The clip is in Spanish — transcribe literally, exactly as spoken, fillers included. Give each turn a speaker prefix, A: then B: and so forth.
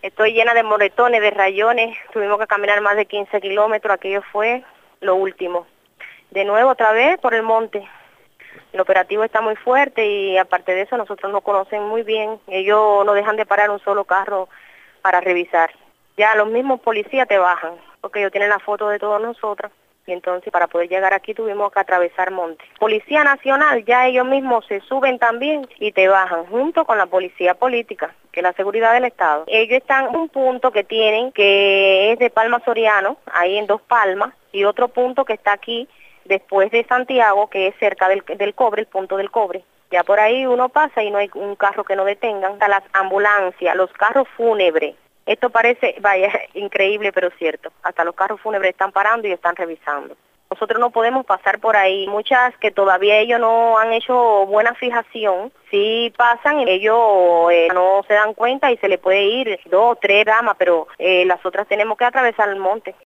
A: Estoy llena de moretones, de rayones, tuvimos que caminar más de quince kilómetros, aquello fue lo último. De nuevo otra vez por el monte. El operativo está muy fuerte y aparte de eso nosotros nos conocen muy bien. Ellos no dejan de parar un solo carro para revisar. Ya los mismos policías te bajan, porque ellos tienen la foto de todos nosotros. Y entonces para poder llegar aquí tuvimos que atravesar monte. Policía Nacional, ya ellos mismos se suben también y te bajan, junto con la policía política, que es la seguridad del Estado. Ellos están en un punto que tienen, que es de Palma Soriano, ahí en Dos Palmas, y otro punto que está aquí, después de Santiago, que es cerca del, del cobre, el punto del cobre. Ya por ahí uno pasa y no hay un carro que no detengan. Hasta las ambulancias, los carros fúnebres. Esto parece, vaya, increíble pero cierto. Hasta los carros fúnebres están parando y están revisando. Nosotros no podemos pasar por ahí. Muchas que todavía ellos no han hecho buena fijación, sí pasan, ellos eh, no se dan cuenta y se le puede ir dos o tres damas, pero eh, las otras tenemos que atravesar el monte.